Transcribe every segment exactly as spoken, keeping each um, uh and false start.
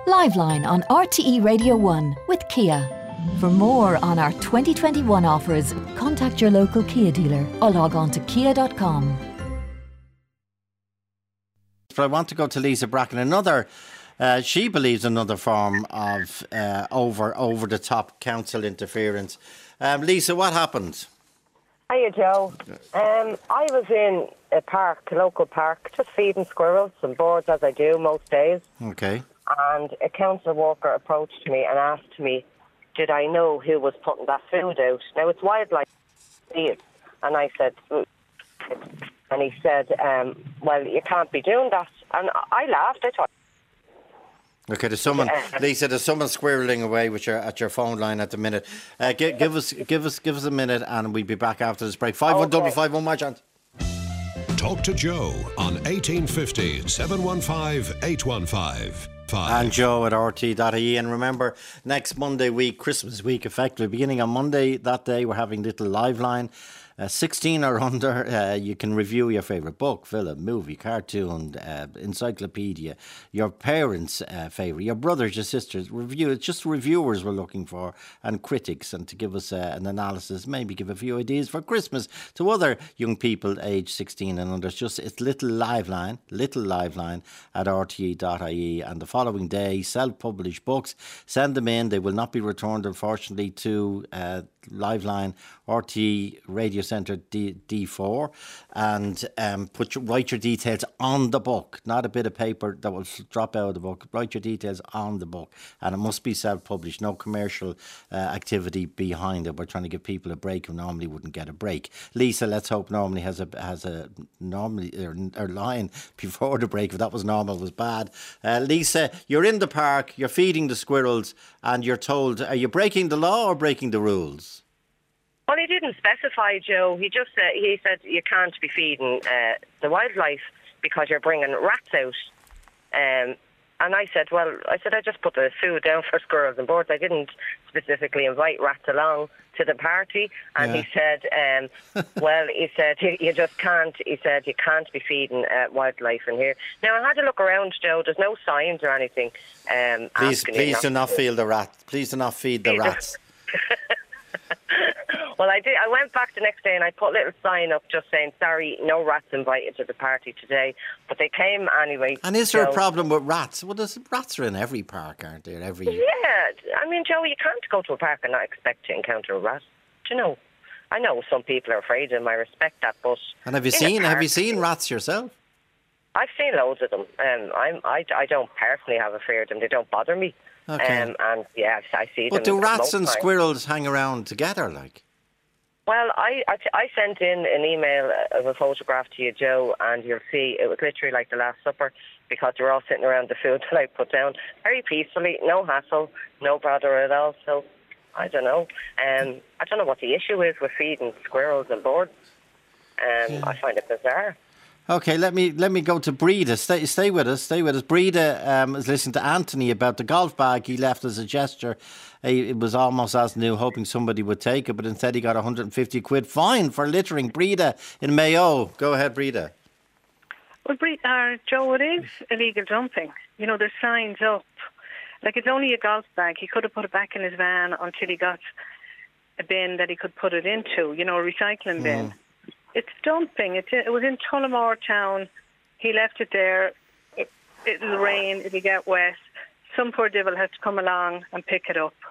Liveline on R T E Radio one with Kia. For more on our twenty twenty-one offers, contact your local Kia dealer or log on to kia dot com. But I want to go to Lisa Bracken. Another, uh, she believes another form of uh, over over the top council interference. Um, Lisa, what happened? Hiya, Joe. Um, I was in a park, a local park, just feeding squirrels and birds as I do most days. Okay. And a council worker approached me and asked me, did I know who was putting that food out? Now, it's wildlife. And I said, mm. And he said, um, well, you can't be doing that. And I laughed. I thought, okay, there's someone, Lisa. There's someone squirreling away with your at your phone line at the minute. Uh, give, give us, give us, give us a minute, and we'll be back after this break. Five one double five one, my chance. Talk to Joe on eighteen fifty, seven one five, eight one five. And Joe at R T dot I E. And remember, next Monday week, Christmas week, effectively beginning on Monday that day, we're having little live line. Uh, sixteen or under, uh, you can review your favourite book, film, movie, cartoon, uh, encyclopedia, your parents' uh, favourite, your brothers, your sisters. Review. It's just reviewers we're looking for, and critics, and to give us uh, an analysis, maybe give a few ideas for Christmas to other young people aged sixteen and under. It's just it's little live line, little live line at R T dot I E, and the following day, self-published books, send them in. They will not be returned, unfortunately, to uh, Liveline R T Radio Centre D, D4, and um, put your, write your details on the book, not a bit of paper that will drop out of the book. Write your details on the book, and it must be self-published, no commercial uh, activity behind it. We're trying to give people a break who normally wouldn't get a break. Lisa, let's hope, normally has a has a normally or, or line before the break. If that was normal, it was bad. Uh, Lisa, you're in the park, you're feeding the squirrels, and you're told, are you breaking the law or breaking the rules? well, he didn't specify, Joe. He just said, he said you can't be feeding uh, the wildlife because you're bringing rats out. Um, and I said, well, I said I just put the food down for squirrels and birds. I didn't specifically invite rats along to the party. And Yeah. he said, um, well, he said you, you just can't. He said you can't be feeding uh, wildlife in here. Now I had to look around, Joe. There's no signs or anything. Um, Please, asking you please not do not to. feed the rat. Please do not feed the Please do- rats. Well, I did. I went back the next day and I put a little sign up just saying, sorry, no rats invited to the party today. But they came anyway. And is there so, a problem with rats? Well, there's, rats are in every park, aren't there? Every Yeah. I mean, Joe, you can't go to a park and not expect to encounter a rat. Do you know? I know some people are afraid of them. I respect that. But And have you in a seen have you park- seen rats yourself? I've seen loads of them. Um, I'm, I, I don't personally have a fear of them. They don't bother me. Okay. Um, and yeah, I see But them. do rats most and times. squirrels hang around together, like? Well, I, I, I sent in an email of a photograph to you, Joe, and you'll see it was literally like the Last Supper because they were all sitting around the food that I put down very peacefully, no hassle, no bother at all. So, I don't know. Um, I don't know what the issue is with feeding squirrels and birds. Um, I find it bizarre. Okay, let me let me go to Breda. Stay stay with us. Stay with us. Breda um, is listening to Anthony about the golf bag he left as a gesture. He, it was almost as new, hoping somebody would take it, but instead he got one hundred fifty quid fine for littering. Breda in Mayo. Go ahead, Breda. Well, Bre- uh, Joe, it is illegal dumping. You know, there's signs up. Like, it's only a golf bag. He could have put it back in his van until he got a bin that he could put it into, you know, a recycling bin. It's dumping. It, it was in Tullamore town. He left it there. It, it'll rain. It'll get wet. Some poor devil has to come along and pick it up.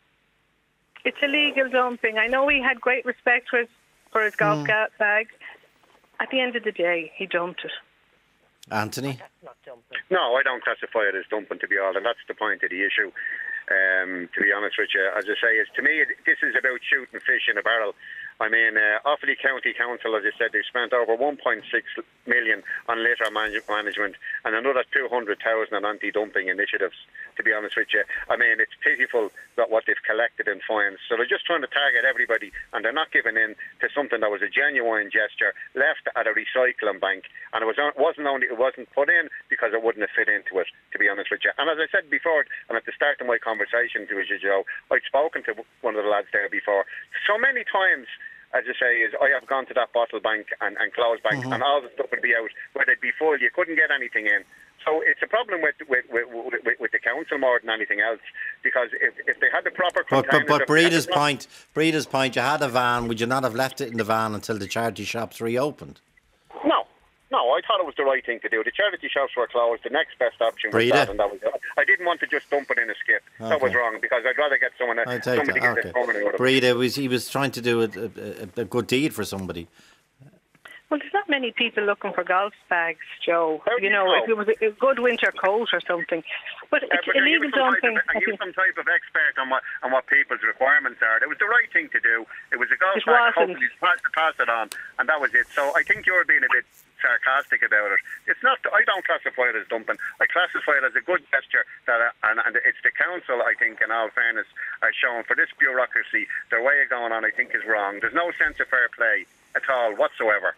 It's illegal dumping. I know he had great respect for his, for his golf ga- bag. At the end of the day, he dumped it. Anthony? Not dumping. No, I don't classify it as dumping, to be honest, and that's the point of the issue. Um, to be honest with you, as I say, is to me, this is about shooting fish in a barrel. I mean, uh, Offaly County Council, as I said, they've spent over one point six million on litter man- management and another two hundred thousand on anti-dumping initiatives, to be honest with you. I mean, it's pitiful that what they've collected in fines. So they're just trying to target everybody, and they're not giving in to something that was a genuine gesture left at a recycling bank. And it was, wasn't only it wasn't put in because it wouldn't have fit into it, to be honest with you. And as I said before, and at the start of my conversation to you, Joe, I'd spoken to one of the lads there before. So many times, as I say, is I have gone to that bottle bank and, and clothes bank, mm-hmm. and all the stuff would be out where they'd be full. You couldn't get anything in. So it's a problem with with, with, with, with the council. council more than anything else, because if, if they had the proper But, containers... but, but Breda's not, point, Breda's point, you had a van, would you not have left it in the van until the charity shops reopened? No. No, I thought it was the right thing to do. The charity shops were closed. The next best option was Breda. that, and that was it. I didn't want to just dump it in a skip. Okay. That was wrong, because I'd rather get someone, I take somebody that. to get Okay. their money out of it. Breda, was, he was trying to do a, a, a good deed for somebody. Well, there's not many people looking for golf bags, Joe. How do You you know, know? if it was a, a good winter coat or something. But Yeah, it's but are you illegal some type dumping. of- I Are you think some type of expert on what on what people's requirements are? It was the right thing to do. It was a golf It bag wasn't. company pass, pass it on, and that was it. So I think you're being a bit sarcastic about it. It's not. I don't classify it as dumping. I classify it as a good gesture that, uh, and, and it's the council, I think, in all fairness, are showing for this bureaucracy. Their way of going on, I think, is wrong. There's no sense of fair play at all whatsoever.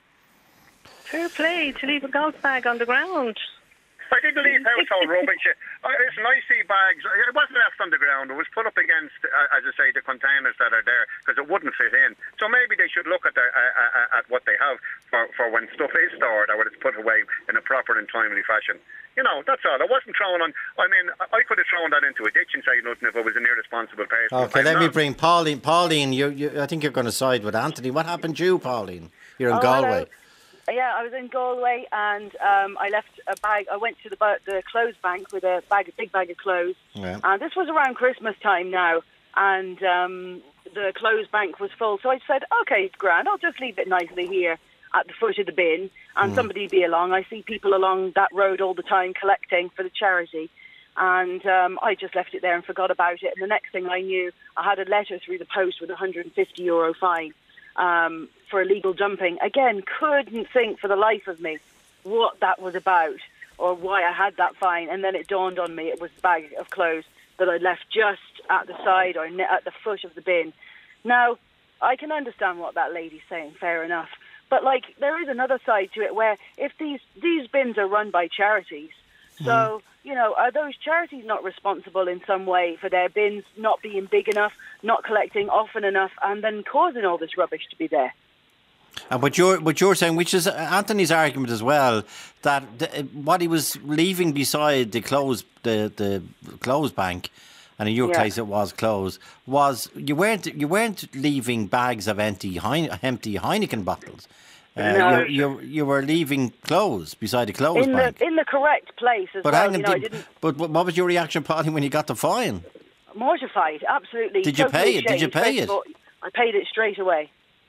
fair play to leave a golf bag on the ground. I didn't leave household rubbish. I, listen, I see bags. It wasn't left on the ground. It was put up against, uh, as I say, the containers that are there because it wouldn't fit in. So maybe they should look at their, uh, uh, at what they have for, for when stuff is stored or when it's put away in a proper and timely fashion. You know, that's all. I wasn't throwing on. I mean, I could have thrown that into a ditch and said nothing if I was an irresponsible person. Okay, I'm let me not. bring Pauline. Pauline, you, you, I think you're going to side with Anthony. What happened to you, Pauline? You're in Oh, Galway. hello. Yeah, I was in Galway, and um, I left a bag. I went to the ba- the clothes bank with a bag, a big bag of clothes. Yeah. And this was around Christmas time now, and um, the clothes bank was full. So I said, "Okay, grand. I'll just leave it nicely here at the foot of the bin, and Mm. somebody be along." I see people along that road all the time collecting for the charity, and um, I just left it there and forgot about it. And the next thing I knew, I had a letter through the post with a one hundred fifty euro fine. Um, for illegal dumping. Again, couldn't think for the life of me what that was about or why I had that fine. And then it dawned on me it was a bag of clothes that I left just at the side or ne- at the foot of the bin. Now, I can understand what that lady's saying, fair enough. But, like, there is another side to it where if these, these bins are run by charities, so, you know, are those charities not responsible in some way for their bins not being big enough, not collecting often enough, and then causing all this rubbish to be there? And what you're what you're saying, which is Anthony's argument as well, that the, what he was leaving beside the clothes the the clothes bank, and in your Yeah. case it was closed, was you weren't you weren't leaving bags of empty Heine, empty Heineken bottles. Uh, No. you, you you were leaving clothes beside the clothes In bank. the in the correct place as but well. hang on, You know, I did- didn't but but what was your reaction, Paddy, when you got the fine? mortified, absolutely. Did you totally pay it? Did you ashamed. pay First it? of all, I paid it straight away.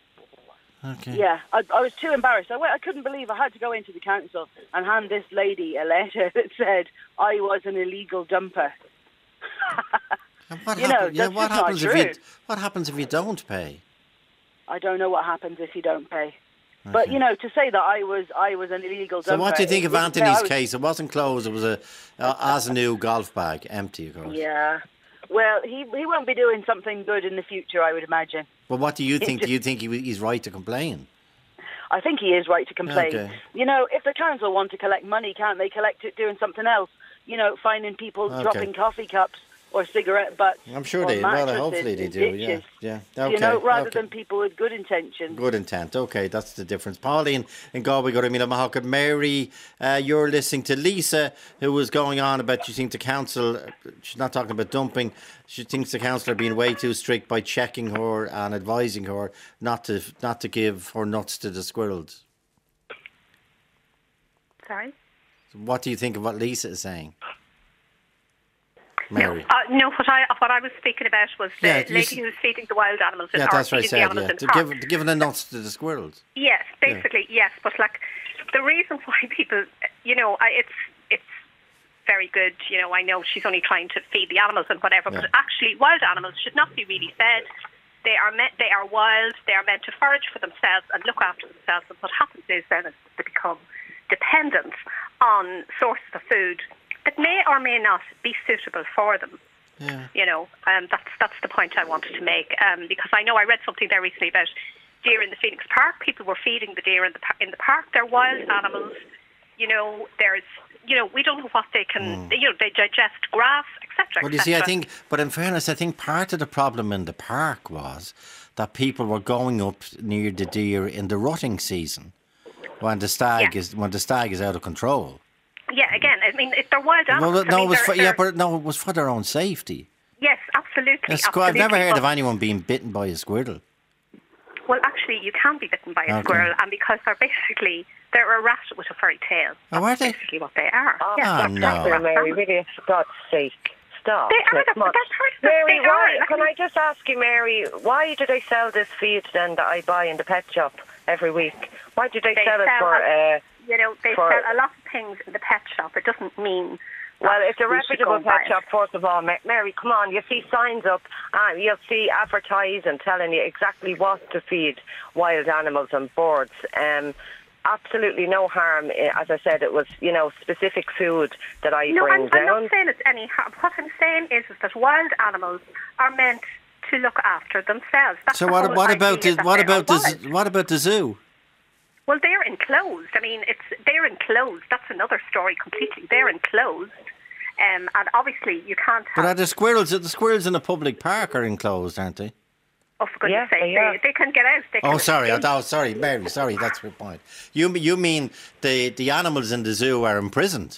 Okay. Yeah, I, I was too embarrassed. I, went, I couldn't believe I had to go into the council and hand this lady a letter that said I was an illegal dumper. And what You know, happen- yeah, that's what just not happens if you true. what happens if you don't pay? I don't know what happens if you don't pay. But, you know, to say that I was I was an illegal dumper... So what do you think it of wasn't- Anthony's I was- case? It wasn't closed. It was a, a as a new golf bag, empty, of course. Yeah. Well, he he won't be doing something good in the future, I would imagine. But what do you It think? just- Do you think he, he's right to complain? I think he is right to complain. Okay. You know, if the council want to collect money, can't they collect it doing something else? You know, finding people Okay. dropping coffee cups or cigarette butts. I'm sure or they. Well, mattresses hopefully they in do. Yeah, ditches. yeah. Okay. You know, rather okay. than people with good intentions. Good intent. Okay, that's the difference. Pauline in Galway, go to Mina Mahawk. Mary, uh, you're listening to Lisa, who was going on about you think the council. She's not talking about dumping. She thinks the council are being way too strict by checking her and advising her not to not to give her nuts to the squirrels. Sorry? What do you think of what Lisa is saying? Mary. Uh, no, what I what I was speaking about was the Yeah, you lady s- who's feeding the wild animals in Yeah, or that's what I feeding the said. animals Yeah, in to parks. give to giving the nuts to the squirrels. Yes, basically, yes. But like the reason why people, you know, I, it's it's very good. You know, I know she's only trying to feed the animals and whatever, Yeah. but actually, wild animals should not be really fed. They are meant. They are wild. They are meant to forage for themselves and look after themselves. And what happens is then is they become dependent on sources of food that may or may not be suitable for them. Yeah. You know, um, that's that's the point I wanted to make. Um, because I know I read something there recently about deer in the Phoenix Park. People were feeding the deer in the par- in the park. They're wild animals. You know, there's you know we don't know what they can. You know, they digest grass, et cetera. Well, you see, I think, but in fairness, I think part of the problem in the park was that people were going up near the deer in the rutting season when the stag Yeah. is when the stag is out of control. Yeah, again, again, I mean, if they're wild animals. Well, no, I mean, it was they're, for, they're, yeah, but no, it was for their own safety. Yes, absolutely. A squir- absolutely. I've never heard but, of anyone being bitten by a squirrel. Well, actually, you can be bitten by a Okay. squirrel, and because they're basically, they're a rat with a furry tail. Oh, are That's they? basically what they are. Oh, yeah, Ah, that's no. exactly what Mary, they are. really, for God's sake. Stop. They are Like, the, come on. that's part of it. Mary, They why, are. can I just ask you, Mary, why do they sell this feed then that I buy in the pet shop every week? Why do they, They sell it sell for... a- Uh, You know, they for- sell a lot of things in the pet shop. It doesn't mean... well, that it's a we should go reputable and buy pet it. shop, first of all. Ma- Mary, come on, you see signs up, and you'll see advertising telling you exactly what to feed wild animals and birds. Um, absolutely no harm. eh, As I said, it was, you know, specific food that I No, bring I'm, I'm down. not saying it's any harm. What I'm saying is, is that wild animals are meant to look after themselves. That's So the what? whole What about idea the? that What they about are the? wild. z- What about the zoo? Well, they're enclosed. I mean, it's they're enclosed. That's another story completely. They're enclosed, um, and obviously you can't But have. are the squirrels? The squirrels in a public park are enclosed, aren't they? Oh, for goodness' Yeah, sake, they are. they, they can get out. They can Oh, sorry. I escape. thought, sorry, Mary. Sorry, that's your point. You you mean the the animals in the zoo are imprisoned,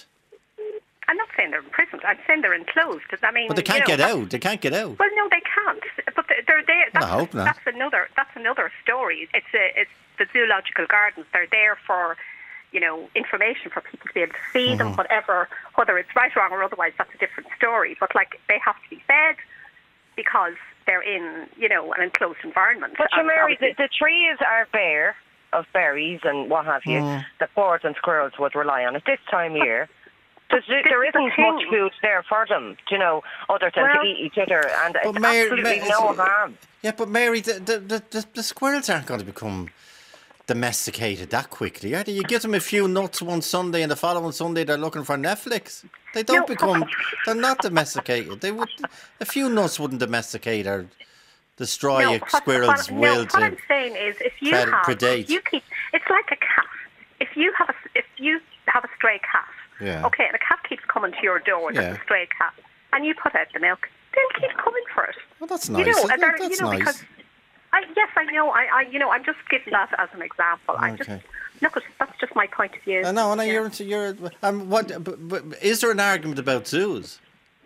I'm not saying they're imprisoned. I'm saying they're enclosed. I mean, but they you can't know, get that's- out. They can't get out. Well, no, they can't. But they're- they're there. Well, That's, I hope not. That's another. That's another story. It's a, it's the zoological gardens. They're there for, you know, information for people to be able to see them. Mm-hmm. Whatever, whether it's right, wrong, or otherwise, that's a different story. But like, they have to be fed because they're in, you know, an enclosed environment. But you And Mary, the, obviously- the trees are bare of berries and what have you Mm. that birds and squirrels would rely on at this time of year. There's, this there is the isn't much thing. food there for them, do you know, other than Well- to eat each other, and But it's Mary- absolutely Ma- no it's- harm. Yeah, but Mary, the the, the, the the squirrels aren't going to become domesticated that quickly, are they? You give them a few nuts one Sunday, and the following Sunday they're looking for Netflix. They don't No. become. They're not domesticated. They would. A few nuts wouldn't domesticate or destroy No, a what- squirrel's what, no, will what to. I'm saying is, if you pred- have, predate. if you keep, it's like a cat. If you have a, if you have a stray cat, Yeah. okay, and a cat keeps coming to your door, Yeah. that's a stray cat, and you put out the milk, they'll keep coming for it. Well, that's You nice. know, isn't and they're- it? That's you know, nice. because I, yes, I know. I, I, you know, I'm just giving that as an example. I just Okay. look at that's just my point of view. I know, and Yeah. you're into you're. Um, what? But, but is there an argument about zoos?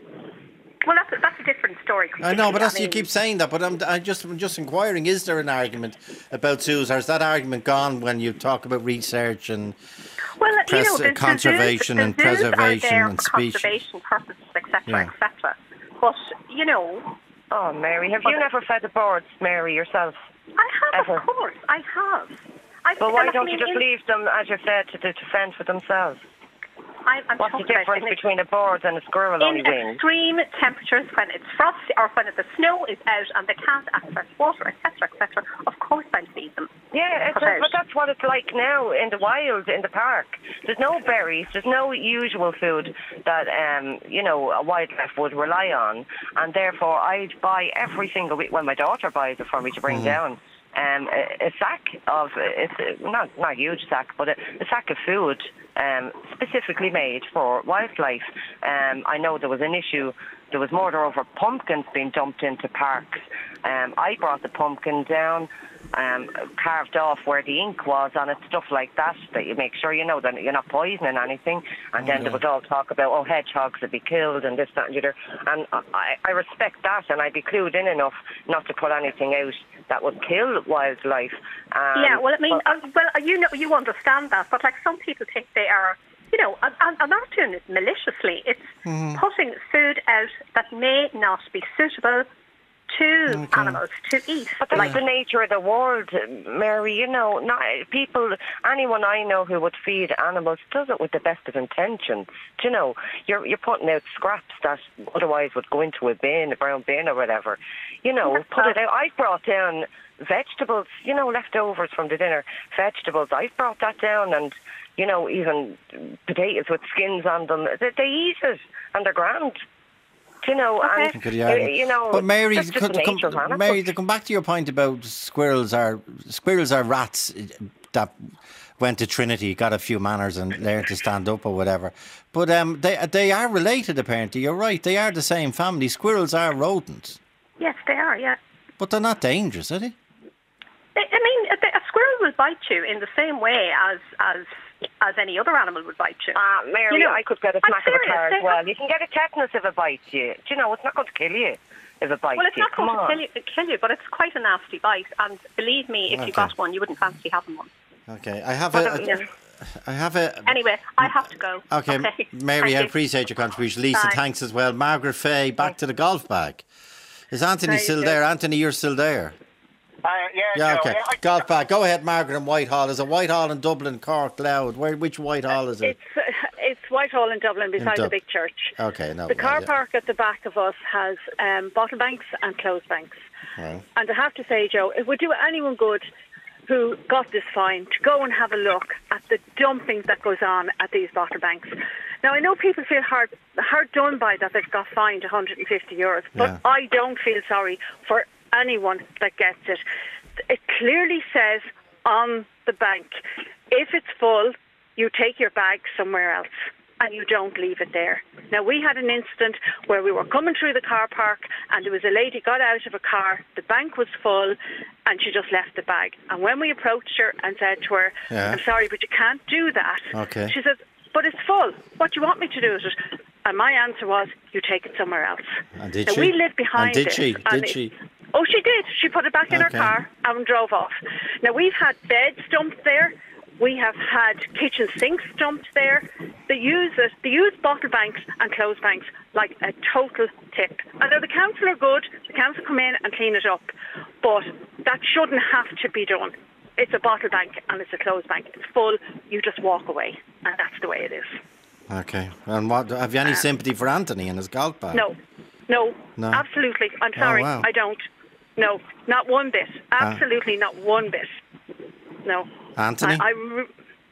Well, that's a, that's a different story. I know, but completely. that's, I you mean, keep saying that. But I'm, I just, I'm just inquiring: is there an argument about zoos, or is that argument gone when you talk about research and Well, pres- you know, the, the conservation zoos, and the zoos preservation are there and for species? conservation purposes, et cetera, Yeah. et cetera. But you know, Oh, Mary, have you never fed the birds, Mary, yourself? I have, Ever. of course, I have. I, But why look, don't I you mean, just in- leave them, as you said, to, to fend for themselves? I, I'm What's the talking about difference in ex- between a bird and a squirrel on in wings? extreme temperatures, when it's frosty or when the snow is out and they can't access water, et cetera, et cetera. Of course, I'll feed them. Yeah, it's Put a, out. but that's what it's like now in the wild, in the park. There's no berries, there's no usual food that, um, you know, a wildlife would rely on. And therefore, I'd buy every single week, well, my daughter buys it for me to bring down, um, a, a sack of, it's a, not, not a huge sack, but a, a sack of food um, specifically made for wildlife. Um, I know there was an issue, there was murder over pumpkins being dumped into parks. Um, I brought the pumpkin down, um, carved off where the ink was on it, stuff like that, that you make sure you know that you're not poisoning anything. And then there was all talk about, oh, hedgehogs would be killed and this, that, and the other. And I, I respect that, and I'd be clued in enough not to put anything out that would kill wildlife. Um, Yeah, well, I mean, but- uh, well, you know, you understand that, but like some people think they are, you know, and, and and not doing it maliciously. It's putting food out that may not be suitable to animals to eat. But that's Like, the nature of the world, Mary. You know, not people. Anyone I know who would feed animals does it with the best of intentions. Do you know, you're you're putting out scraps that otherwise would go into a bin, a brown bin or whatever. You know, Yes, put it well- out. I brought down vegetables. You know, leftovers from the dinner, vegetables. I brought that down, and you know, even potatoes with skins on them. They, they eat it, and they're grand. Do you know, Okay. and Good uh, argument. you know, but Mary, that's just could- the come- nature of animals. Mary, to come back to your point about squirrels are squirrels are rats that went to Trinity, got a few manners, and learned to stand up or whatever. But um, they they are related apparently. You're right. They are the same family. Squirrels are rodents, yes, they are. Yeah. but they're not dangerous, are they? I I mean, a, a squirrel will bite you in the same way as as as any other animal would bite you. Ah, Mary, You know, I could get a I'm smack of a serious, car as they well. have- You can get a tetanus if it bites you. Do you know, it's not going to kill you if it bites Well, it's you. not Come going to on. kill you, kill you, but it's quite a nasty bite. And believe me, if Okay. you got one, you wouldn't fancy having one. Okay, I have But, a, um, yeah. I have a. Anyway, I have to go. Okay, Okay. Mary, Thank I you. appreciate your contribution. Lisa, Bye. thanks as well. Margaret Fay, back to the golf bag. Is Anthony Hi, still Joe. there? Anthony, you're still there. Uh, yeah, Yeah, Joe, okay. yeah, I- Golf bag. Go ahead, Margaret, in Whitehall. Is it Whitehall in Dublin, Cork, Louth? Where? Which Whitehall is it? It's uh, it's Whitehall in Dublin beside Dub- the big church. Okay, no. The car well, yeah. park at the back of us has um, bottle banks and clothes banks. Right. And I have to say, Joe, it would do anyone good who got this fine to go and have a look at the dumping that goes on at these bottle banks. Now, I know people feel hard hard done by that they've got fined one hundred fifty euros, but Yeah. I don't feel sorry for anyone that gets it. It clearly says on the bank, if it's full, you take your bag somewhere else and you don't leave it there. Now, we had an incident where we were coming through the car park and there was a lady got out of a car, the bank was full, and she just left the bag. And when we approached her and said to her, Yeah. I'm sorry, but you can't do that, Okay. she said, but it's full. What do you want me to do with it? And my answer was, you take it somewhere else. And did now, she? we live behind And did it, she? and Did it- she? Oh, she did. She put it back in Okay. her car and drove off. Now, we've had beds dumped there. We have had kitchen sinks dumped there. They use it. They use bottle banks and clothes banks like a total tip. I know the council are good. The council come in and clean it up. But that shouldn't have to be done. It's a bottle bank and it's a clothes bank. It's full. You just walk away. And that's the way it is. Okay. And what? Have you any sympathy for Anthony and his golf bag? No. No. No? Absolutely. I'm sorry. wow. I don't. No. Not one bit. Absolutely not one bit. No. Anthony? I, I re-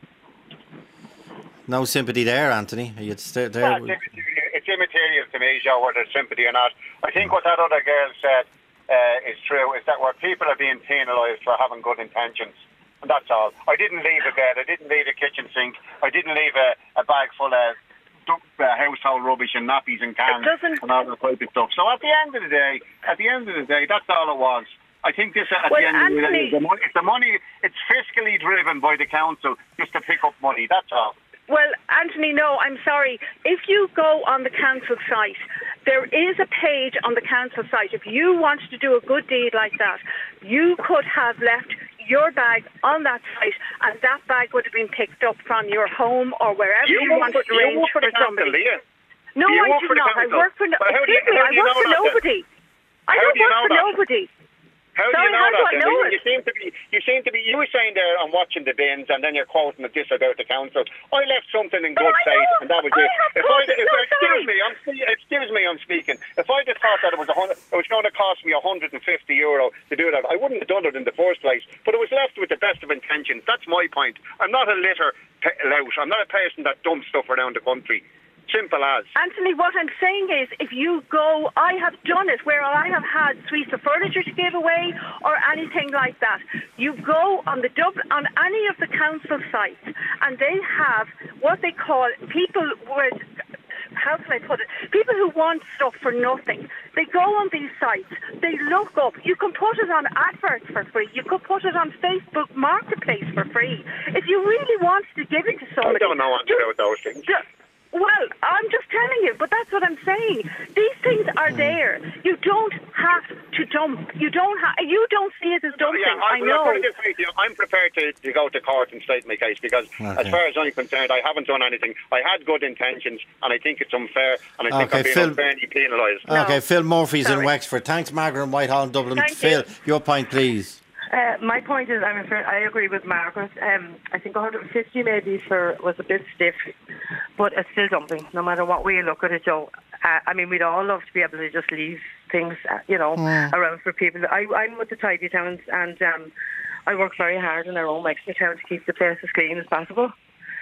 No sympathy there, Anthony. Are you st- there? Well, it's, immaterial, it's immaterial to me, Joe, whether it's sympathy or not. I think what that other girl said uh, is true, is that where people are being penalised for having good intentions. And that's all. I didn't leave a bed. I didn't leave a kitchen sink. I didn't leave a, a bag full of uh, household rubbish and nappies and cans doesn't- and all that type of stuff. So at the end of the day, at the end of the day, that's all it was. I think this at Well, the end of the day, Anthony- the money, it's the money, it's fiscally driven by the council just to pick up money. That's all. Well, Anthony, no, I'm sorry. If you go on the council site, there is a page on the council site. If you wanted to do a good deed like that, you could have left your bag on that site and that bag would have been picked up from your home or wherever you, You work wanted for, to you arrange work for the council, somebody. do you? No, You I work do for the not. I council. work for no, Well, how do you- excuse me, how I do you work know for that then? nobody. I How don't do you work know for that? nobody. How do Sorry, you know how do that? I then? know you, it? you seem to be. You seem to be. You were saying there, I'm watching the bins, and then you're quoting this about the council. I left something in But good I faith, know. and that was I it. have If I, thought- if, no, excuse sorry. me, I'm spe- excuse me, I'm speaking. If I'd have thought that it was a hundred, it was going to cost me one hundred fifty euro to do that, I wouldn't have done it in the first place. But it was left with the best of intentions. That's my point. I'm not a litter pe- lout. I'm not a person that dumps stuff around the country. Simple as. Anthony, what I'm saying is, if you go, I have done it where I have had suites of furniture to give away or anything like that. You go on the Dublin, on any of the council sites, and they have what they call people with, how can I put it? People who want stuff for nothing. They go on these sites, they look up. You can put it on adverts for free. You could put it on Facebook Marketplace for free. If you really want to give it to I somebody, don't know anything about those things. ju- well, I'm just telling you, but that's what I'm saying. These things are there. You don't have to dump. You don't have. You don't see it as dumping. Yeah, I, I well, know. I'll put it this way to you. I'm prepared to, to go to court and state my case because, as Okay. far as I'm concerned, I haven't done anything. I had good intentions, and I think it's unfair, and I think Okay, I'm being Phil- unfairly penalised. No. Okay, Phil Murphy's in Sorry. Wexford. Thanks, Margaret in Whitehall in Dublin. Thank Phil, you. your point, please. Uh, my point is, I'm afraid, I agree with Margaret. Um, I think one hundred fifty maybe for was a bit stiff, but it's still dumping. No matter what way you look at it, Joe. Uh, I mean, we'd all love to be able to just leave things, uh, you know, around for people. I, I'm with the Tidy Towns, and um, I work very hard in our own Wexford town to keep the place as clean as possible.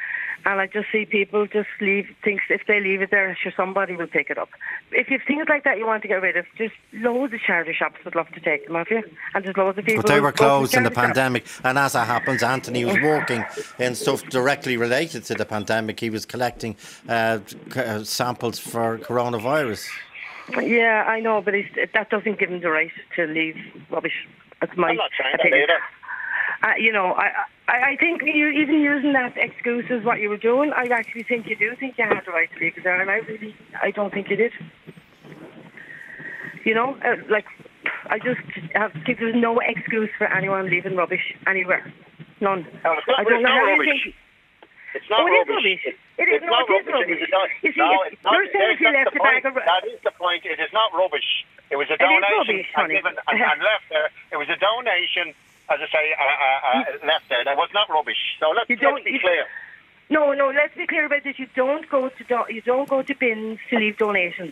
And I just see people just leave things, if they leave it there, sure, somebody will pick it up. If you have things like that you want to get rid of, just loads of charity shops would love to take them off you. And there's loads of people But they who were go to closed in the charity shops. pandemic, and as that happens, Anthony was working in stuff directly related to the pandemic. He was collecting uh, c- uh, samples for coronavirus. Yeah, I know, but it's, that doesn't give him the right to leave rubbish. That's my I'm not saying that opinion. either. uh, you know, I, I, I think you even using that excuse as what you were doing. I actually think you do think you had the right to leave there, and I really, I don't think you did. You know, uh, like I just have to think there's no excuse for anyone leaving rubbish anywhere. None. No, it's not, I don't know how you rubbish. think. It's not oh, it is rubbish. rubbish. It is, it's no, not it is rubbish. rubbish. It not, you see, no, if, it's not, you're saying if you left the the bag of... That is the point. It is not rubbish. It was a It is donation rubbish, honey. given and, and left there. It was a donation, as I say, uh, uh, uh, left there. That was not rubbish. So let's, You don't- let's be you- clear. No, no, let's be clear about this. You don't go to do, you don't go to bins to leave donations.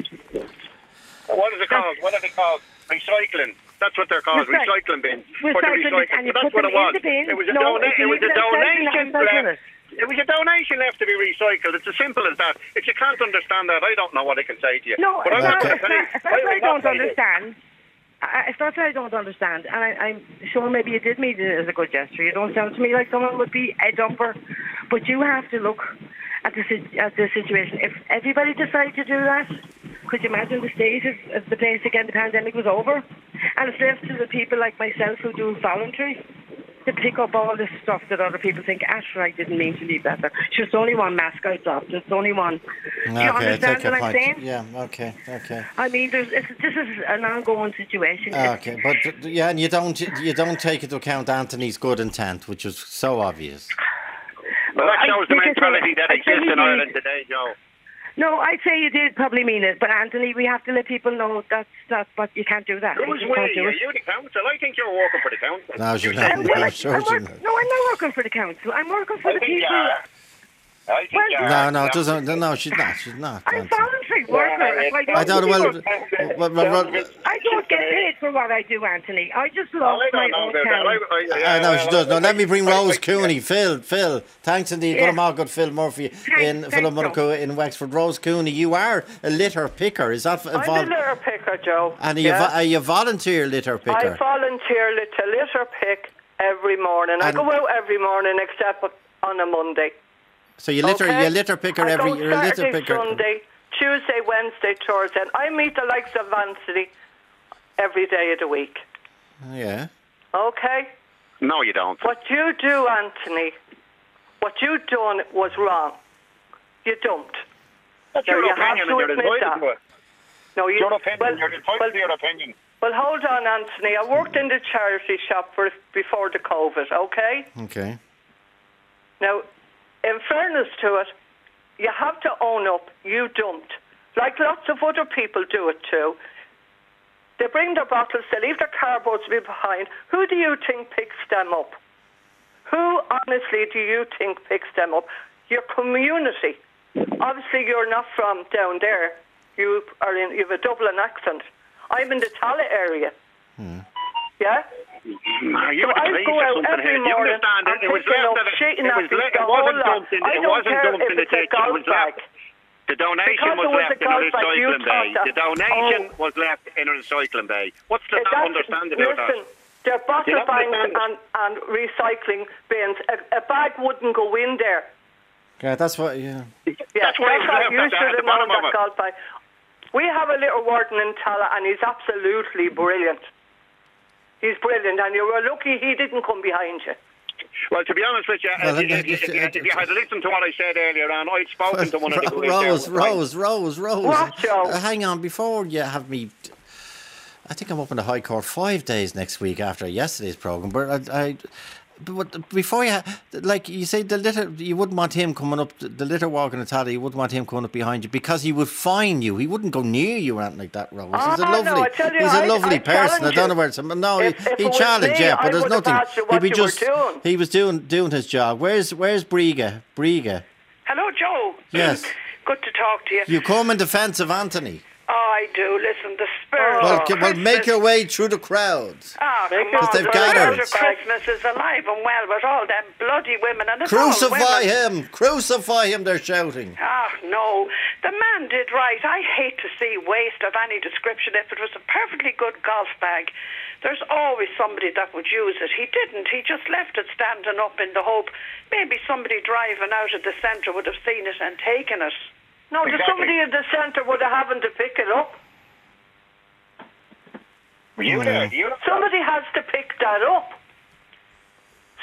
What is it called? What are they called? Recycling. That's what they're called. Recyc- Recycling bins. For the Recycling bins, recycling. and you But that's put what them it was. in the bin. It was a, No, dona- if you it was leave a it outside, donation you're not recycling left. it. It was a donation left to be recycled. It's as simple as that. If you can't understand that, I don't know what I can say to you. No, but it's I not, will it's tell not, you- it's I not that will I not don't say this. understand. I, it's not that I don't understand, and I, I'm sure maybe you did mean it as a good gesture. You don't sound to me like someone would be a dumper, but you have to look at the si- at the situation. If everybody decided to do that, could you imagine the state of, of the place again? The pandemic was over, and it's left to the people like myself who do voluntary to pick up all this stuff that other people think, Asher, I didn't mean to leave that there. It's just only one mask I dropped. It's only one. Do you Okay, I understand take what your I'm point. saying? Yeah, okay, okay. I mean, there's, it's, this is an ongoing situation. It's- Okay, but th- yeah, and you don't you don't take into account Anthony's good intent, which is so obvious. Well, that I shows the think it's a- mentality that I exists think in you- Ireland today, Joe. No, I'd say you did probably mean it, but Anthony, we have to let people know that's that's what you can't do that. Who's you we? can't do Are it. you the council? I think you're working for the council. No, you're You not. said- No, I'm sure work- you're not. No, I'm not working for the council. I'm working for I the think you people. are. I think Well, you are. No, no, Yeah. it doesn't. No, she's not. She's not. I'm Anthony. voluntary worker. If I I don't. Well, people- well, well, well, I don't get paid for what I do, Anthony. I just Oh, love I my don't know own about that. town. I, I, yeah, I know she well, does. No, I- let me bring I- Rose I- Cooney. Phil, Phil. Thanks indeed. Yeah. Good morning, good Phil Murphy in Thanks, Phil thanks, Monaco in Wexford. Rose Cooney, you are a litter picker. Is that I'm a involved? litter picker, Joe. And are you, Yeah. vo- are you a volunteer litter I picker? volunteer li- to litter pick every morning. I And- go out every morning except on a Monday. So you litter, okay? you litter picker I every. go You're a litter Saturday, picker. Sunday, Tuesday, Wednesday, Thursday. And I meet the likes of Anthony every day of the week. Yeah. Okay? No, you don't. What you do, Anthony, what you done was wrong. You dumped. That's Now, your you have opinion, to and you're admit entitled that. to it. No, you, Your opinion. well, You're entitled well, to your opinion. well, hold on, Anthony. I worked in the charity shop for, before the COVID, okay? Okay. Now, in fairness to it, you have to own up, you dumped. Like lots of other people do it too. They bring their bottles, they leave their cardboards behind. Who do you think picks them up? Who, honestly, do you think picks them up? Your community. Obviously, you're not from down there. You are in. You have a Dublin accent. I'm in the Tala area. Hmm. Yeah. Are you So the I police go or out something every here? Do you morning understand it? and It was picking left up at a, shit and it was that le- is it the wasn't whole lot. dumped in I it don't wasn't care dumped if in the it's a ditch. It golf was bag. left. The donation Because was it was a left in a golf bag, you recycling bay. thought that- The donation Oh. was left in a recycling bay. What's the It- not that's- understand about listen, that? they're bottle You don't banks understand and, and recycling bins. A, a bag wouldn't go in there. Yeah, that's what. Yeah. Yeah, That's why it was what left you at the- should at the have known bottom of that it. golf bag. We have a little warden in Tala, and he's absolutely brilliant. He's brilliant, and you were lucky he didn't come behind you. Well, to be honest with you, Well, if, you, it- if, you, it- if, you, it- if you had listened to what I said earlier on, I'd spoken to one of the guys Rose, there. Rose, Rose, Rose. What, Joe? Uh, hang on, before you have me. I think I'm up in the High Court five days next week after yesterday's program. But I, I but before you, like you say, the litter, you wouldn't want him coming up, the litter walking Italy, you wouldn't want him coming up behind you because he would fine you. He wouldn't go near you or anything like that, Rose. He's a Oh, lovely, no, I tell you, he's a I- lovely I person. I challenge don't know you. where it's. No, If- he, if he it was challenged, me, yeah, but I there's would have nothing. asked you He'd what be you were just, doing. he was doing doing his job. Where's Where's Briga? Briga. Hello, Joe. Yes. Good to talk to you. You come in defence of Anthony. Oh, I do. Listen, the spirit Well, of c- well, make Christmas- your way through the crowds. Oh, come Because on. they've the gathered. spirit of Christmas is alive and well with all them bloody women. And it's all Crucify women. him! Crucify him! They're shouting. Ah, no. The man did right. I hate to see waste of any description. If it was a perfectly good golf bag, there's always somebody that would use it. He didn't. He just left it standing up in the hope maybe somebody driving out of the centre would have seen it and taken it. No, Exactly. there's somebody in the centre would have happened to pick it up. Were you there? You Somebody has to pick that up.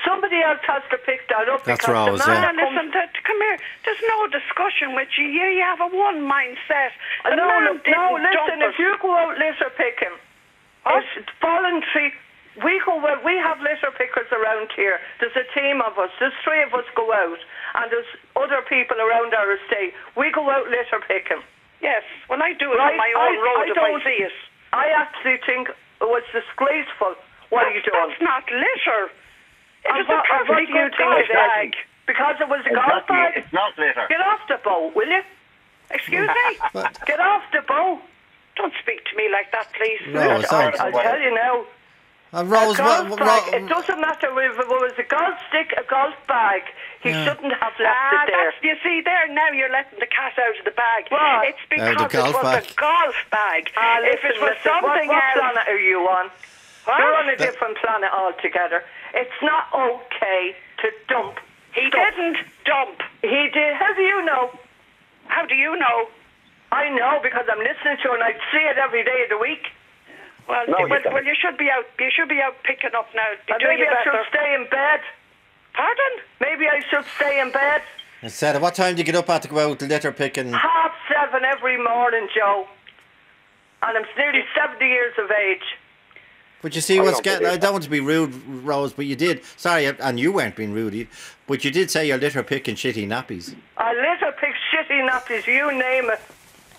Somebody else has to pick that up. That's because Rose, the man yeah. that comes- Listen, that, come here. There's no discussion with you. You, you have a one mindset. The no, man no, didn't no, listen, dump if you go out litter picking, it's voluntary. We go well, we have litter pickers around here. There's a team of us. There's three of us go out, and there's other people around our estate. We go out litter picking. Yes, well, I do it Right, on my own I- road I if don't- I see it. I actually think it was disgraceful what that's, you done. That's not litter. It And was what, a and what perfectly do you good think golf it is? bag. Because it was a golf Exactly, bag? it's not litter. Get off the boat, will you? Excuse me? Get off the boat. Don't speak to me like that, please. Rose, I'll, thanks. I'll tell you now. Uh, Rose, a golf what, bag, Ro- it doesn't matter if it was a golf stick, a golf bag. He Yeah. shouldn't have left Ah, it there. that's, you see, there now you're letting the cat out of the bag. What? It's because Out of the it golf was bag. a golf bag. Ah, if listen, it was listen, something what, what else... planet are you on? What? You're on a different planet altogether. It's not okay to dump. He stuff. didn't dump. He did. How do you know? How do you know? I know because I'm listening to it and I see it every day of the week. Well, No, you well, don't. well, you should be out. You should be out picking up now. Be And doing maybe your I should better. stay in bed. Pardon? Maybe I should stay in bed. Instead of what time do you get up at to go out litter picking? Half seven every morning, Joe. And I'm nearly seventy years of age. But you see I what's don't getting. believe I don't want to be rude, Rose, but you did. Sorry, and you weren't being rude, you- but you did say you're litter picking shitty nappies. I litter pick shitty nappies, you name it.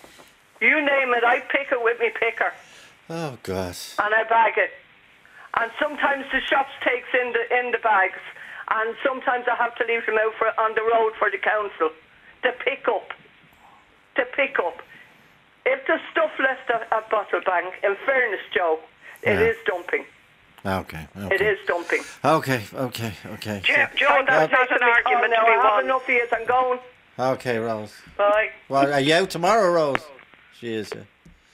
You name it, I pick it with me picker. Oh God. And I bag it. And sometimes the shops takes in the in the bags. And sometimes I have to leave them out for, on the road for the council. To pick up. To pick up. If there's stuff left at, at Bottle Bank, in fairness, Joe, it Yeah. is dumping. Okay. Okay. It is dumping. Okay. Okay. Okay. Joe, so- Joe that's not an argument now. to be I have won. enough of it. I'm going. Okay, Rose. Bye. Well, are you out tomorrow, Rose? She is. Yeah.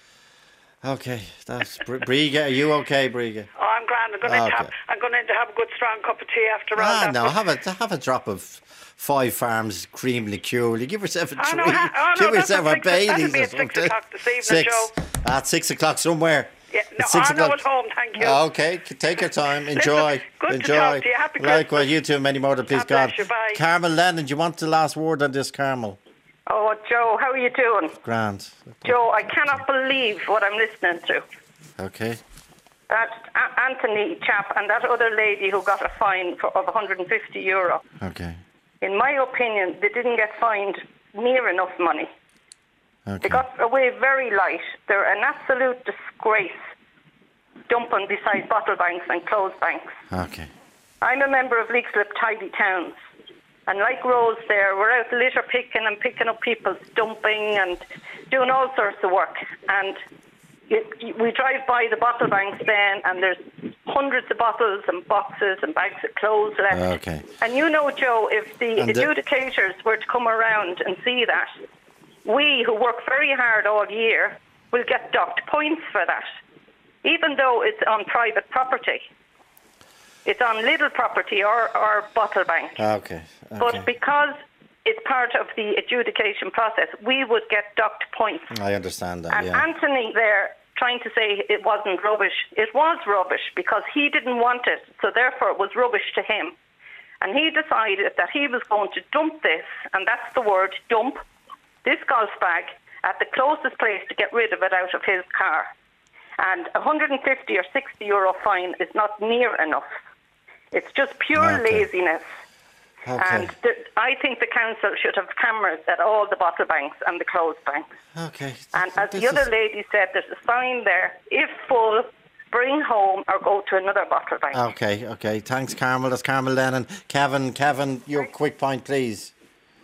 Okay, that's Br- Briga. Are you okay, Briga? Oh, I'm grand. I'm going to Okay. have. I'm going to have a good strong cup of tea after all Ah, that. no, but- have a have a drop of Five Farms cream liqueur. Will you give yourself a Oh, treat? no, ha- oh, no, give that's yourself at a six- that'll Baileys be or at six something. o'clock this evening, Six. Joe. At six o'clock somewhere. Yeah, no, At six I know o'clock. at home, thank you. Okay, c- take your time. Enjoy. good to Enjoy. talk to you. Happy Likewise, Christmas. you too. Many more to please God God. bless you. Bye. Carmel Lennon, do you want the last word on this, Carmel? Oh, Joe, how are you doing? Grand. Joe, I cannot believe what I'm listening to. Okay. That A- Anthony chap and that other lady who got a fine for, of one hundred fifty euro. Okay. In my opinion, they didn't get fined near enough money. Okay. They got away very light. They're an absolute disgrace dumping beside bottle banks and clothes banks. Okay. I'm a member of Leixlip Tidy Towns. And like Rose there, we're out litter picking and picking up people's dumping and doing all sorts of work. And you, you, we drive by the bottle banks then and there's hundreds of bottles and boxes and bags of clothes left. Okay. And you know, Joe, if the And the- adjudicators were to come around and see that, we who work very hard all year will get docked points for that, even though it's on private property. It's on little property or, or bottle bank. Okay. Okay. But because it's part of the adjudication process, we would get docked points. I understand that. And Yeah. Anthony there trying to say it wasn't rubbish. It was rubbish because he didn't want it, so therefore it was rubbish to him. And he decided that he was going to dump this, and that's the word, dump, this golf bag at the closest place to get rid of it out of his car. And one hundred fifty or sixty euro fine is not near enough. It's just pure Okay. laziness. Okay. And the, I think the council should have cameras at all the bottle banks and the clothes banks. Okay. And as This the other is- lady said, there's a sign there, if full, bring home or go to another bottle bank. Okay, okay. Thanks, Carmel. That's Carmel Lennon. Kevin, Kevin, your quick point, please.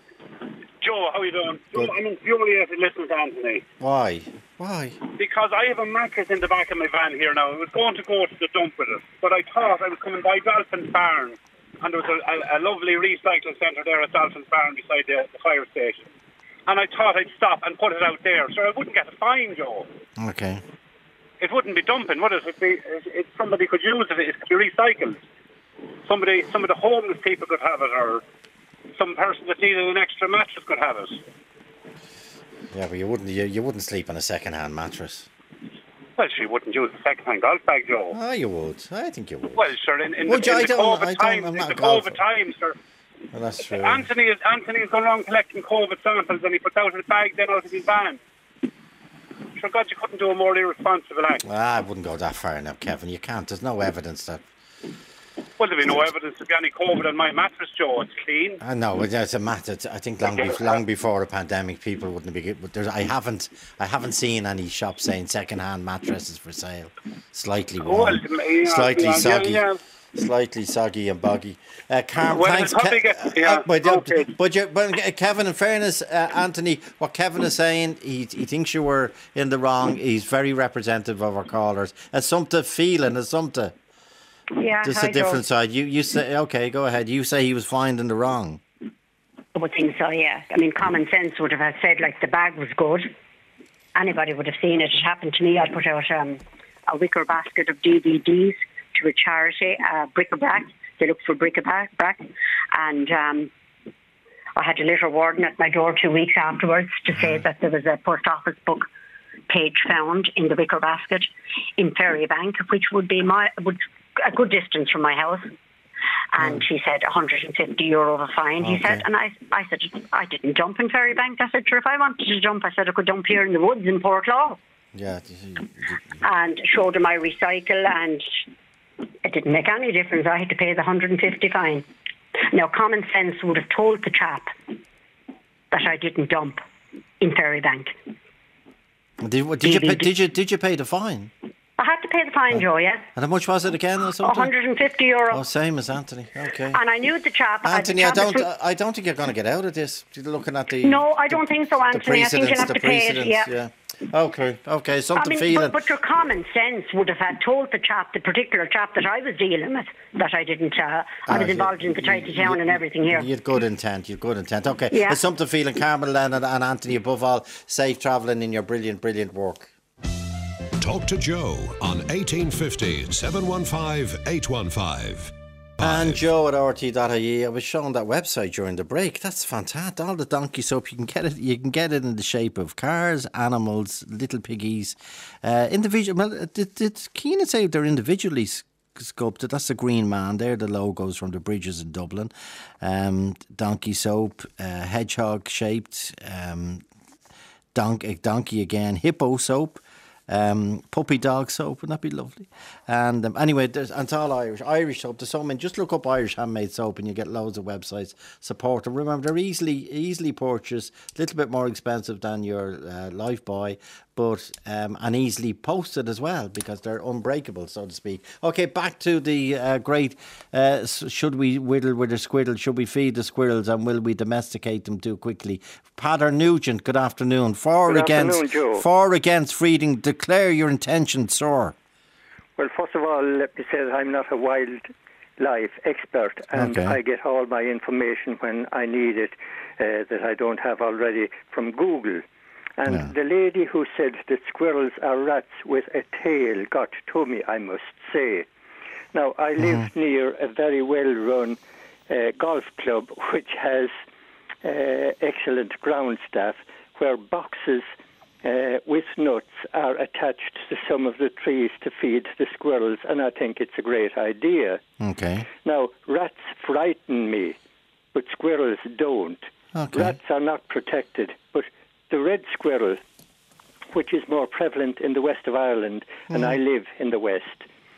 Joe, how are you doing? Good. Joe, I'm infuriated listening to Anthony. Why? Why? Because I have a mattress in the back of my van here now. I was going to go to the dump with it, but I thought I was coming by Dolphin's Barn, and there was a, a, a lovely recycle centre there at Dolphin's Barn beside the, the fire station. And I thought I'd stop and put it out there, so I wouldn't get a fine, Joe. Okay. It wouldn't be dumping, would it? It'd be, it, it, somebody could use it, it could be recycled. Somebody, some of the homeless people could have it, or some person that needed an extra mattress could have it. Yeah, but you wouldn't. You, you wouldn't sleep on a second-hand mattress. Well, she wouldn't use a second-hand golf bag, Joe. Oh, you would. I think you would. Well, sure, in, in Would the, you? in I the don't- COVID I don't- times, I'm in not the a golfer. COVID times, sir. Well, that's true. Anthony is Anthony's gone around collecting COVID samples, and he puts out his bag then out of his van. Sure, God, you couldn't do a more irresponsible act. Ah, I wouldn't go that far enough, Kevin. You can't. There's no evidence that. Well, there'll be no evidence of any COVID on my mattress, Joe. It's clean. I know it's a matter. I think long, before, long before a pandemic, people wouldn't be. But there's, I haven't, I haven't seen any shops saying second-hand mattresses for sale. Slightly warm, Well, yeah, slightly yeah, soggy, yeah. slightly soggy and boggy. Uh, Carm, Well, thanks, it's probably Ke- get- yeah, uh, but, okay. but, you, but uh, Kevin, in fairness, uh, Anthony, what Kevin is saying, he he thinks you were in the wrong. He's very representative of our callers. As something feeling, as something. Yeah, Just I a different don't- side. You you say okay. Go ahead. You say he was fined in the wrong. I would think so, yeah. I mean, common sense would have said, like, the bag was good. Anybody would have seen it. It happened to me. I put out um, a wicker basket of D V Ds to a charity, uh, bric-a-brac. They looked for bric-a-brac. And um, I had a letter warden at my door two weeks afterwards to say that there was a post office book page found in the wicker basket in Ferrybank, which would be my would a good distance from my house. And he said one hundred fifty euro of a fine, he Okay. said. And I I said, I didn't dump in Ferrybank. I said, sure, if I wanted to dump, I said I could dump here in the woods in Portlaw. Yeah. And showed him my recycle, and it didn't make any difference. I had to pay the one hundred fifty fine. Now, common sense would have told the chap that I didn't dump in Ferrybank. Did, what- did you pay, did you did you pay the fine? I had to pay the fine, Joe, yeah. And how much was it again or one something? hundred fifty euro. Oh, same as Anthony. Okay. And I knew the chap. uh, the Anthony, I chap is don't. from- I don't think you're going to get out of this. You're looking at the. No, I don't think so, the Anthony. I think you'll precedents. have The to pay it, precedents. yeah. Yeah. Okay. Okay. Something I mean, feeling. but, but your common sense would have had told the chap, the particular chap that I was dealing with, that I didn't. Uh, I was Ah, involved in the tidy town and everything here. You had good intent. You had good intent. Okay. Yeah. There's something feeling, Carmel and, and Anthony. Above all, safe travelling in your brilliant, brilliant work. Talk to Joe on eighteen fifty, seven one five, eight one five. And Joe at R T dot I E. I was showing that website during the break. That's fantastic. All the donkey soap, you can get it. You can get it in the shape of cars, animals, little piggies, uh, individual. Well, did, did Keenan say they're individually s- sculpted? That's the Green Man. They're the logos from the bridges in Dublin. Um, donkey soap, uh, hedgehog shaped, um, donk, donkey again, hippo soap. Um, puppy dog soap, wouldn't that be lovely? And um, anyway, there's, and it's all Irish. Irish soap, there's so many. Just look up Irish handmade soap and you get loads of websites. Support them. Remember, they're easily easily purchased, a little bit more expensive than your uh, Lifebuoy, but um, and easily posted as well because they're unbreakable, so to speak. Okay, back to the uh, great, uh, should we whittle with a squirrel? Should we feed the squirrels and will we domesticate them too quickly? Pater Nugent, good afternoon. For Good against, afternoon, Joe. For against feeding, declare your intention, sir. Well, first of all, let me say that I'm not a wildlife expert, and Okay. I get all my information when I need it uh, that I don't have already from Google. And Yeah. the lady who said that squirrels are rats with a tail got to me, I must say. Now, I live near a very well-run uh, golf club which has uh, excellent ground staff where boxes uh, with nuts are attached to some of the trees to feed the squirrels, and I think it's a great idea. Okay. Now, rats frighten me, but squirrels don't. Okay. Rats are not protected, but the red squirrel, which is more prevalent in the west of Ireland, and I live in the west,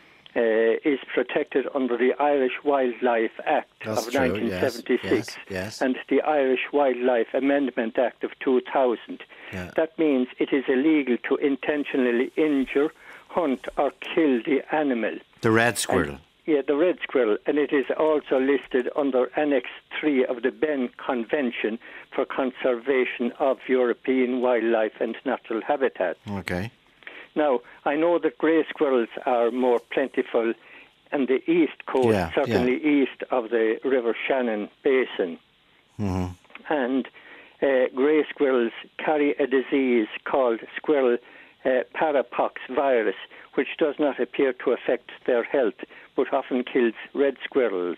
uh, is protected under the Irish Wildlife Act That's of true, nineteen seventy-six yes, yes, yes. and the Irish Wildlife Amendment Act of two thousand. Yeah. That means it is illegal to intentionally injure, hunt or kill the animal. The red squirrel. Yeah, the red squirrel, and it is also listed under Annex three of the Berne Convention for Conservation of European Wildlife and Natural Habitat. Okay. Now, I know that grey squirrels are more plentiful on the east coast, Yeah, certainly east of the River Shannon Basin. Mm-hmm. And uh, grey squirrels carry a disease called squirrel uh, parapox virus, which does not appear to affect their health, but often kills red squirrels.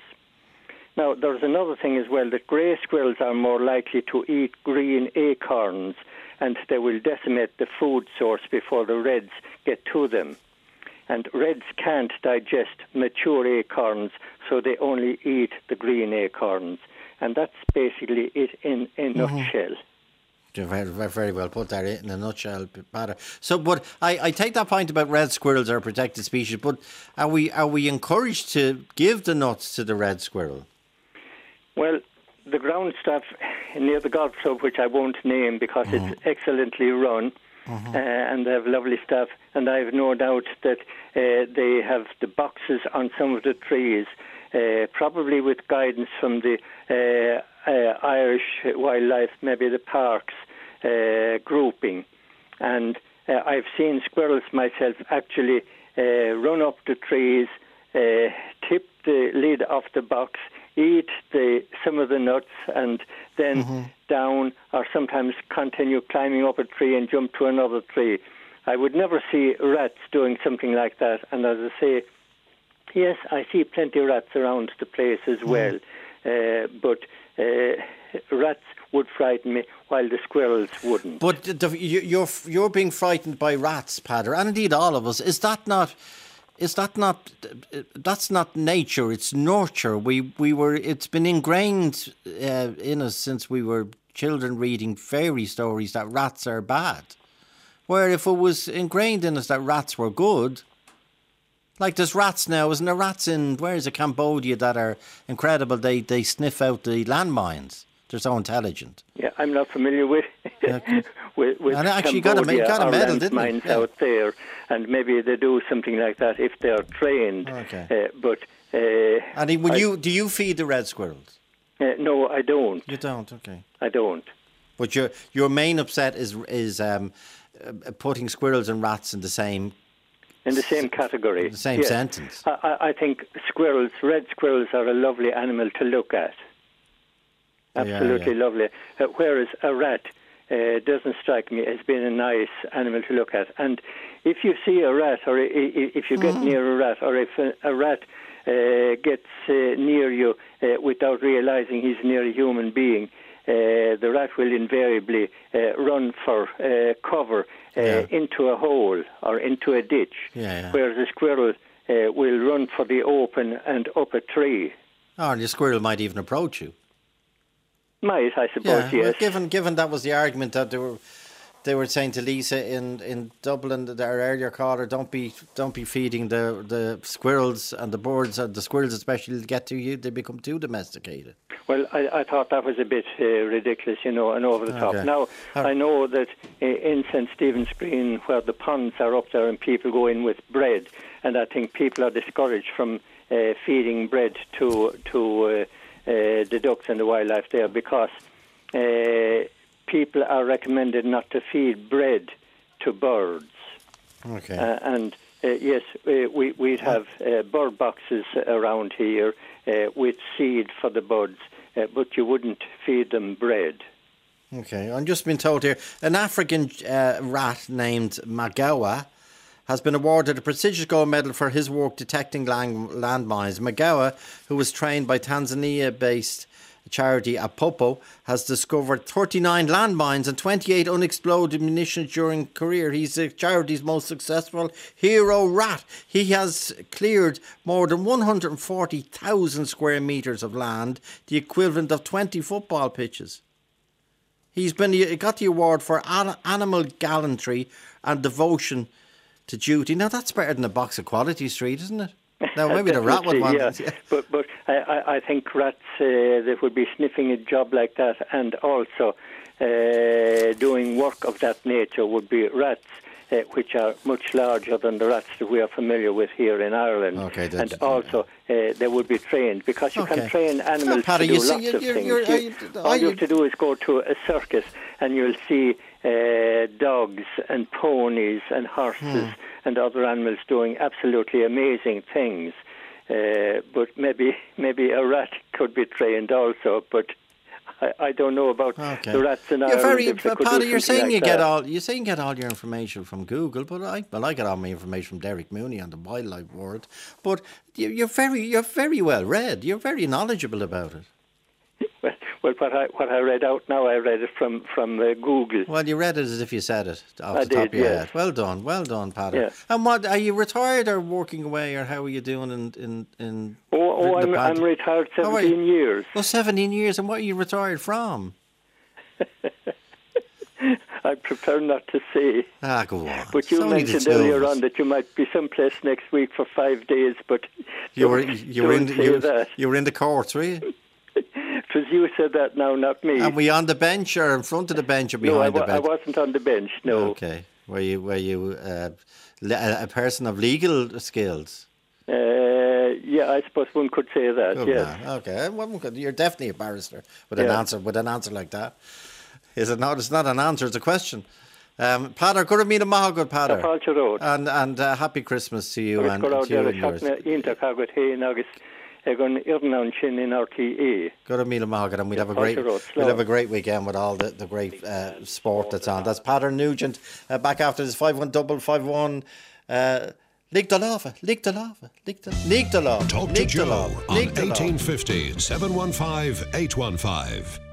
Now, there's another thing as well, that grey squirrels are more likely to eat green acorns and they will decimate the food source before the reds get to them. And reds can't digest mature acorns, so they only eat the green acorns. And that's basically it in a mm-hmm. nutshell. Very, very well put there in a nutshell, Peter. So, but I, I take that point about red squirrels are a protected species, but are we are we encouraged to give the nuts to the red squirrel? Well, the ground staff near the golf club, which I won't name because mm-hmm. it's excellently run, mm-hmm. uh, and they have lovely staff, and I have no doubt that uh, they have the boxes on some of the trees, uh, probably with guidance from the uh, uh, Irish Wildlife, maybe the parks uh, grouping. And uh, I've seen squirrels myself actually uh, run up the trees, uh, tip the lid off the box, eat the some of the nuts, and then mm-hmm. down, or sometimes continue climbing up a tree and jump to another tree. I would never see rats doing something like that. And as I say, yes, I see plenty of rats around the place as mm-hmm. well. Uh, but uh, rats would frighten me, while the squirrels wouldn't. But the, you're you're being frightened by rats, Padder, and indeed all of us. Is that not? Is that not? That's not nature. It's nurture. We we were. It's been ingrained uh, in us since we were children, reading fairy stories that rats are bad. Where if it was ingrained in us that rats were good. Like there's rats now, isn't there? Rats in, where is it, Cambodia, that are incredible. They they sniff out the landmines. They're so intelligent. Yeah, I'm not familiar with okay. with, with and actually got a, got a medal, didn't they? Yeah. Out there, and maybe they do something like that if they are trained. Okay. Uh, but uh, and would I, you do you feed the red squirrels? Uh, no, I don't. You don't. Okay. I don't. But your your main upset is is um, uh, putting squirrels and rats in the same. In the same category. The same yes. sentence. I, I think squirrels, red squirrels, are a lovely animal to look at. Absolutely yeah, yeah. lovely. Uh, whereas a rat uh, doesn't strike me as being a nice animal to look at. And if you see a rat, or if you get mm. near a rat, or if a, a rat uh, gets uh, near you uh, without realising he's near a human being, uh, the rat will invariably uh, run for uh, cover uh, yeah. into a hole or into a ditch, yeah, yeah. whereas a squirrel uh, will run for the open and up a tree. Oh, and the squirrel might even approach you. Might, I suppose, yeah, yes. Well, given given that was the argument that they were they were saying to Lisa in, in Dublin, our earlier caller, don't be don't be feeding the, the squirrels and the birds, and the squirrels especially get to you, they become too domesticated. Well, I, I thought that was a bit uh, ridiculous, you know, and over the top. Okay. Now, right. I know that uh, in Saint Stephen's Green, where the ponds are up there and people go in with bread, and I think people are discouraged from uh, feeding bread to to uh, uh, the ducks and the wildlife there, because uh, people are recommended not to feed bread to birds. Okay. Uh, and uh, yes, uh, we, we'd have uh, bird boxes around here uh, with seed for the birds, uh, but you wouldn't feed them bread. Okay, I'm just been told here, an African uh, rat named Magawa has been awarded a prestigious gold medal for his work detecting land- landmines. Magawa, who was trained by Tanzania-based charity Apopo, has discovered thirty-nine landmines and twenty-eight unexploded munitions during career. He's the charity's most successful hero rat. He has cleared more than one hundred forty thousand square metres of land, the equivalent of twenty football pitches. He's been he got the award for an, animal gallantry and devotion to duty. Now that's better than a box of Quality Street, isn't it? Now maybe the rat would want yeah. it. Yeah. But but I, I think rats uh, that would be sniffing a job like that, and also uh, doing work of that nature, would be rats uh, which are much larger than the rats that we are familiar with here in Ireland. Okay, and also uh, they would be trained, because you okay. can train animals oh, Paddy, to do you lots see, of you're, things. You're, you, you, all you you have to do is go to a circus and you'll see uh, dogs and ponies and horses hmm. and other animals doing absolutely amazing things. Uh, but maybe maybe a rat could be trained also, but I, I don't know about okay. the rats in you're Ireland. Very, if they could Paddy, do you're saying like you that. get all you saying you get all your information from Google, but I well I get all my information from Derek Mooney on the wildlife world. But you, you're very you're very well read. You're very knowledgeable about it. Well, Well, what I what I read out now, I read it from from uh, Google. Well, you read it as if you said it off I the top did, of your yes. head. Well done, well done, Patter. Yeah. And what are you retired or working away, or how are you doing in in in? Oh, oh the I'm, band? I'm retired How are you? seventeen years. Well, seventeen years, and what are you retired from? I prefer not to say. Ah, go on. But you It's only the mentioned two of earlier us. on that you might be someplace next week for five days, but You were don't- you were in don't the, say you, that. you were in the courts, were you? Because you said that now, not me. And were you on the bench or in front of the bench or no, I, behind the wa- I bench? wasn't on the bench. No. Okay. Were you were you uh, le- a a person of legal skills? Uh, yeah, I suppose one could say that. Good yes. man. Okay. Well, one could- you're definitely a barrister with an Yeah. answer with an answer like that. Is it not? It's not an answer. It's a question. Um, Pader, good to meet you, good Pader. Tapáilte Road. And and uh, happy Christmas to you Agus and go to out you there a and yours. shotna ínta agat héin agus ag an iarnán sin in R T É. Good to meet you, and we'll have a Tapáilte great Road, we'll slán. have a great weekend with all the the great uh, sport that's on. That's Pader Nugent uh, back after this five one double five one. Uh, Lig de lava, lig de lava, lig de lig de lava. Talk to Joe on eighteen fifty, seven one five, eight one five.